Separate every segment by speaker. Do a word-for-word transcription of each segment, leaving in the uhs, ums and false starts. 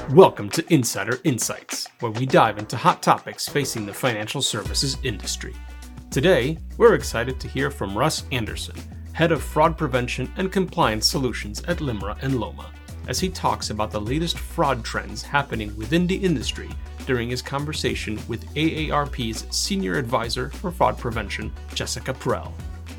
Speaker 1: Welcome to Insider Insights, where we dive into hot topics facing the financial services industry. Today, we're excited to hear from Russ Anderson, Head of Fraud Prevention and Compliance Solutions at Limra and Loma, as he talks about the latest fraud trends happening within the industry during his conversation with A A R P's Senior Advisor for Fraud Prevention, Jessica Prell.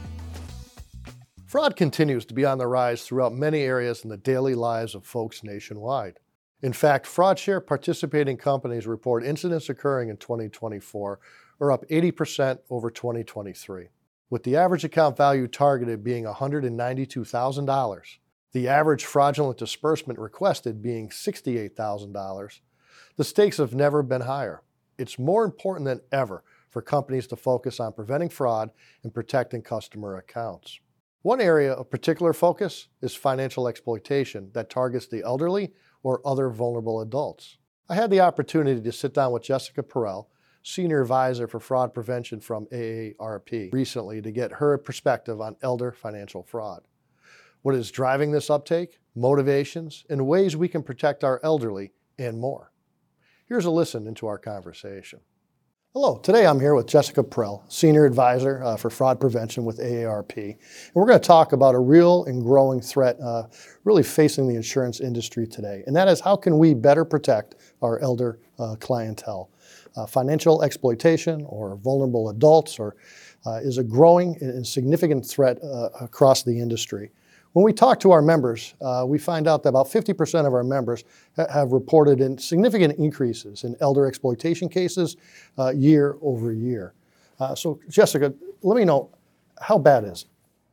Speaker 2: Fraud continues to be on the rise throughout many areas in the daily lives of folks nationwide. In fact, fraud-share participating companies report incidents occurring in twenty twenty-four are up eighty percent over twenty twenty-three, with the average account value targeted being one hundred ninety-two thousand dollars, the average fraudulent disbursement requested being sixty-eight thousand dollars. The stakes have never been higher. It's more important than ever for companies to focus on preventing fraud and protecting customer accounts. One area of particular focus is financial exploitation that targets the elderly or other vulnerable adults. I had the opportunity to sit down with Jessica Prell, Senior Advisor for Fraud Prevention from A A R P, recently to get her perspective on elder financial fraud. What is driving this uptake, motivations, and ways we can protect our elderly, and more. Here's a listen into our conversation. Hello, today I'm here with Jessica Prell, Senior Advisor uh, for Fraud Prevention with A A R P. And we're going to talk about a real and growing threat uh, really facing the insurance industry today. And that is, how can we better protect our elder uh, clientele? Uh, financial exploitation or vulnerable adults or, uh, is a growing and significant threat uh, across the industry. When we talk to our members, uh, we find out that about fifty percent of our members ha- have reported in significant increases in elder exploitation cases uh, year over year. Uh, so Jessica, let me know, how bad is it?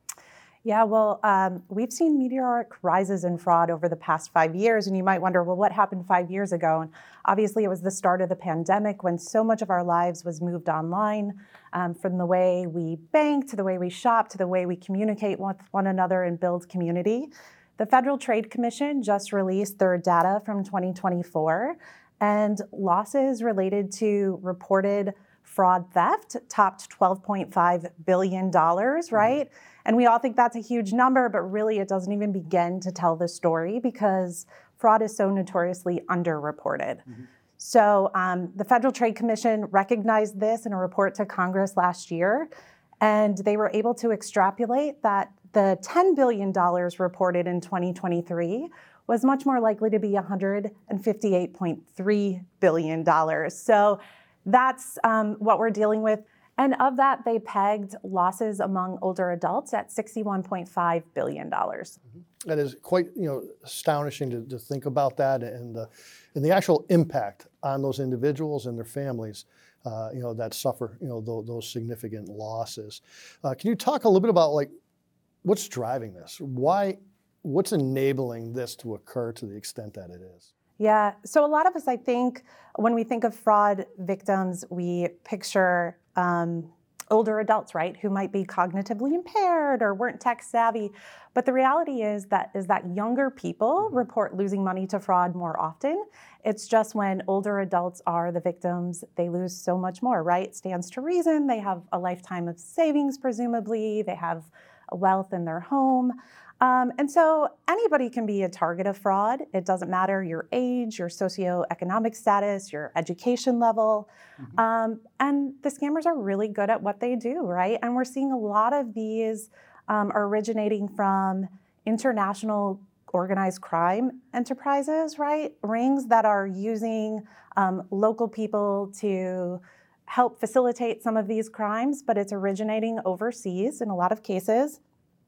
Speaker 3: Yeah, well, um, we've seen meteoric rises in fraud over the past five years, and you might wonder, well, what happened five years ago? And obviously, it was the start of the pandemic when so much of our lives was moved online, um, from the way we bank to the way we shop to the way we communicate with one another and build community. The Federal Trade Commission just released their data from twenty twenty-four, and losses related to reported fraud theft topped twelve point five billion dollars, right? Mm-hmm. And we all think that's a huge number, but really it doesn't even begin to tell the story because fraud is so notoriously underreported. Mm-hmm. So um, the Federal Trade Commission recognized this in a report to Congress last year, and they were able to extrapolate that the ten billion dollars reported in twenty twenty-three was much more likely to be one hundred fifty-eight point three billion dollars. So that's um, what we're dealing with. And of that, they pegged losses among older adults at sixty-one point five billion dollars.
Speaker 2: Mm-hmm. That is quite, you know, astonishing to, to think about that and the, and the actual impact on those individuals and their families, uh, you know, that suffer, you know, those, those significant losses. Uh, can you talk a little bit about, like, what's driving this? Why, what's enabling this to occur to the extent that it is?
Speaker 3: Yeah, so a lot of us, I think, when we think of fraud victims, we picture um, older adults, right, who might be cognitively impaired or weren't tech savvy. But the reality is that is that younger people report losing money to fraud more often. It's just when older adults are the victims, they lose so much more, right? It stands to reason. They have a lifetime of savings, presumably. They have a wealth in their home. Um, and so anybody can be a target of fraud. It doesn't matter your age, your socioeconomic status, your education level. Mm-hmm. Um, and the scammers are really good at what they do, right? And we're seeing a lot of these um, are originating from international organized crime enterprises, right? Rings that are using um, local people to help facilitate some of these crimes, but it's originating overseas in a lot of cases.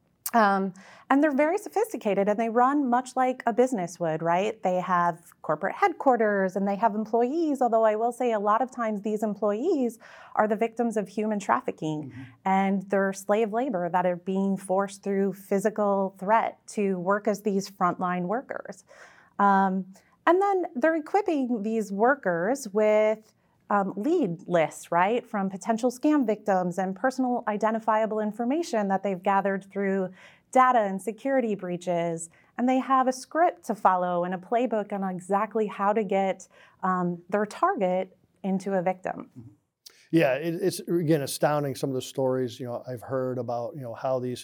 Speaker 3: Um, and they're very sophisticated and they run much like a business would, right? They have corporate headquarters and they have employees, although I will say a lot of times these employees are the victims of human trafficking. Mm-hmm. And they're slave labor that are being forced through physical threat to work as these frontline workers. Um, and then they're equipping these workers with Um, lead lists, right, from potential scam victims and personal identifiable information that they've gathered through data and security breaches. And they have a script to follow and a playbook on exactly how to get um, their target into a victim.
Speaker 2: Yeah, it, it's, again, astounding some of the stories, you know, I've heard about, you know, how these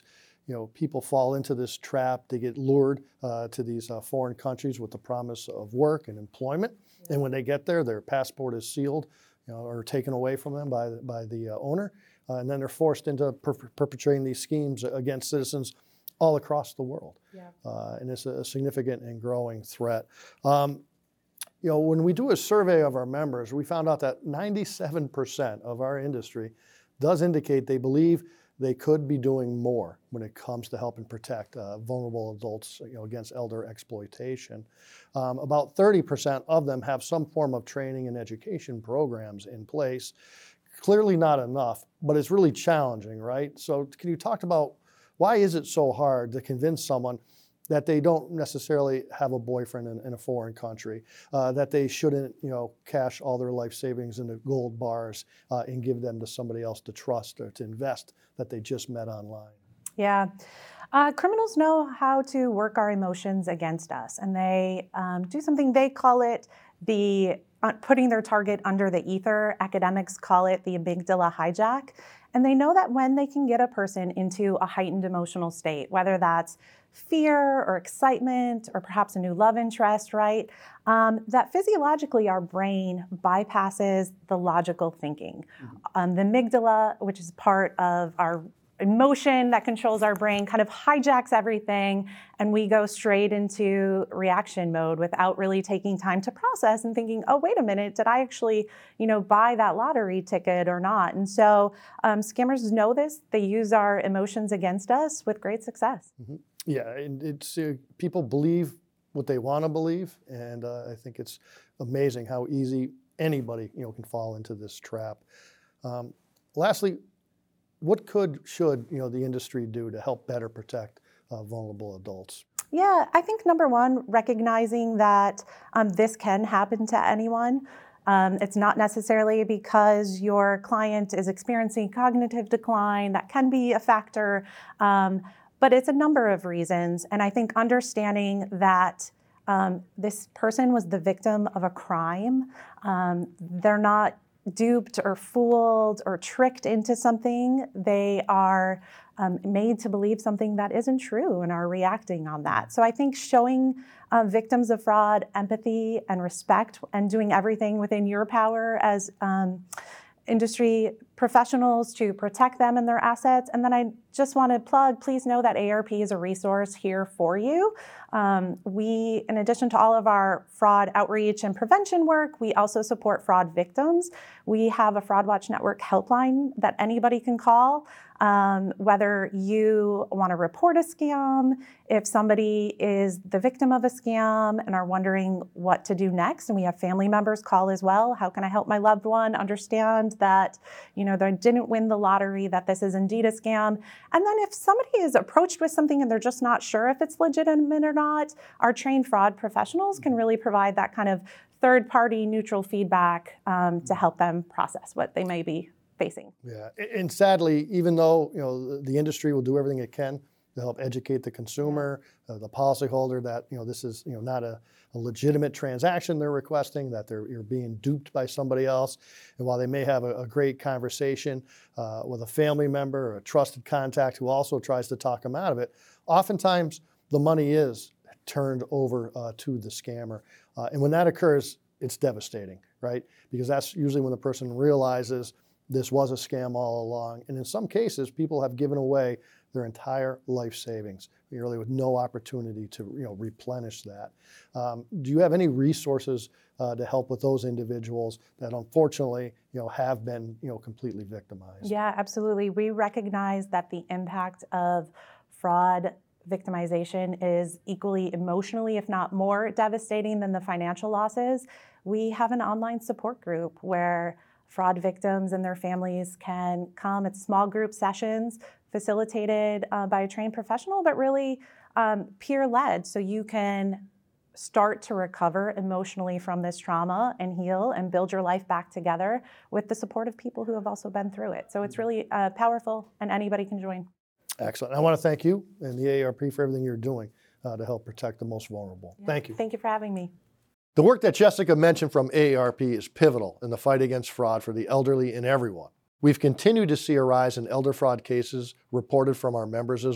Speaker 2: you know, people fall into this trap. They get lured uh, to these uh, foreign countries with the promise of work and employment. And when they get there, their passport is sealed, you know, or taken away from them by, by the uh, owner. Uh, and then they're forced into per perpetrating these schemes against citizens all across the world. Yeah. Uh, and it's a significant and growing threat. Um, you know, when we do a survey of our members, we found out that ninety-seven percent of our industry does indicate they believe they could be doing more when it comes to helping protect uh, vulnerable adults, you know, against elder exploitation. Um, about thirty percent of them have some form of training and education programs in place. Clearly not enough, but it's really challenging, right? So can you talk about why is it so hard to convince someone that they don't necessarily have a boyfriend in, in a foreign country, uh, that they shouldn't, you know, cash all their life savings into gold bars uh, and give them to somebody else to trust or to invest that they just met online?
Speaker 3: Yeah. Uh, criminals know how to work our emotions against us, and they um, do something, they call it the uh, putting their target under the ether. Academics call it the amygdala hijack. And they know that when they can get a person into a heightened emotional state, whether that's fear or excitement or perhaps a new love interest, right? Um, that physiologically our brain bypasses the logical thinking. Mm-hmm. Um, the amygdala, which is part of our emotion that controls our brain, kind of hijacks everything, and we go straight into reaction mode without really taking time to process and thinking, oh, wait a minute, did I actually, you know, buy that lottery ticket or not? And so um, scammers know this. They use our emotions against us with great success.
Speaker 2: Mm-hmm. Yeah, and it's uh, people believe what they want to believe, and uh, I think it's amazing how easy anybody, you know, can fall into this trap. Um, lastly, what could, should, you know, the industry do to help better protect uh, vulnerable adults?
Speaker 3: Yeah, I think number one, recognizing that um, this can happen to anyone. Um, it's not necessarily because your client is experiencing cognitive decline. That can be a factor, um, but it's a number of reasons. And I think understanding that um, this person was the victim of a crime, um, they're not duped or fooled or tricked into something. They are um, made to believe something that isn't true and are reacting on that. So I think showing uh, victims of fraud empathy and respect and doing everything within your power as um, industry professionals to protect them and their assets. And then I just want to plug, please know that A A R P is a resource here for you. Um, we, in addition to all of our fraud outreach and prevention work, we also support fraud victims. We have a Fraud Watch Network helpline that anybody can call. Um, whether you want to report a scam, if somebody is the victim of a scam and are wondering what to do next, and we have family members call as well. How can I help my loved one understand that, you know, they didn't win the lottery, that this is indeed a scam? And then if somebody is approached with something and they're just not sure if it's legitimate or not, our trained fraud professionals can really provide that kind of third-party neutral feedback um, to help them process what they may be facing.
Speaker 2: Yeah, and sadly, even though, you know, the industry will do everything it can to help educate the consumer, uh, the policyholder, that, you know, this is, you know, not a, a legitimate transaction they're requesting, that they're you're being duped by somebody else. And while they may have a, a great conversation uh, with a family member or a trusted contact who also tries to talk them out of it, oftentimes the money is turned over uh, to the scammer. Uh, and when that occurs, it's devastating, right? Because that's usually when the person realizes this was a scam all along. And in some cases, people have given away their entire life savings, really with no opportunity to, you know, replenish that. Um, do you have any resources uh, to help with those individuals that unfortunately, you know, have been, you know, completely victimized?
Speaker 3: Yeah, absolutely. We recognize that the impact of fraud victimization is equally emotionally, if not more devastating than the financial losses. We have an online support group where fraud victims and their families can come. It's small group sessions facilitated uh, by a trained professional, but really um, peer-led, so you can start to recover emotionally from this trauma and heal and build your life back together with the support of people who have also been through it. So it's really uh, powerful, and anybody can join.
Speaker 2: Excellent. I want to thank you and the A A R P for everything you're doing uh, to help protect the most vulnerable.
Speaker 3: Yeah.
Speaker 2: Thank you.
Speaker 3: Thank you for having me.
Speaker 2: The work that Jessica mentioned from A A R P is pivotal in the fight against fraud for the elderly and everyone. We've continued to see a rise in elder fraud cases reported from our members as well.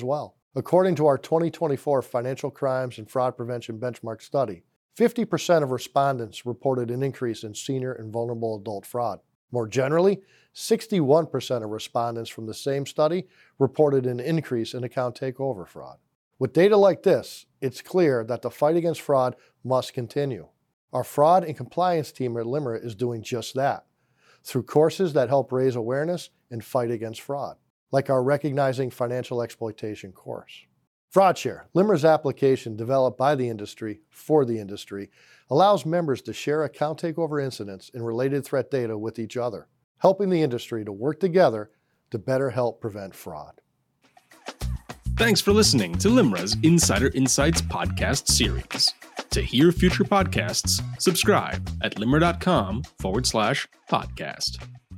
Speaker 2: According to our twenty twenty-four Financial Crimes and Fraud Prevention Benchmark Study, fifty percent of respondents reported an increase in senior and vulnerable adult fraud. More generally, sixty-one percent of respondents from the same study reported an increase in account takeover fraud. With data like this, it's clear that the fight against fraud must continue. Our fraud and compliance team at Limera is doing just that, through courses that help raise awareness and fight against fraud, like our Recognizing Financial Exploitation course. FraudShare, Limera's application developed by the industry for the industry, allows members to share account takeover incidents and related threat data with each other, helping the industry to work together to better help prevent fraud.
Speaker 1: Thanks for listening to Limera's Insider Insights podcast series. To hear future podcasts, subscribe at limera.com forward slash podcast.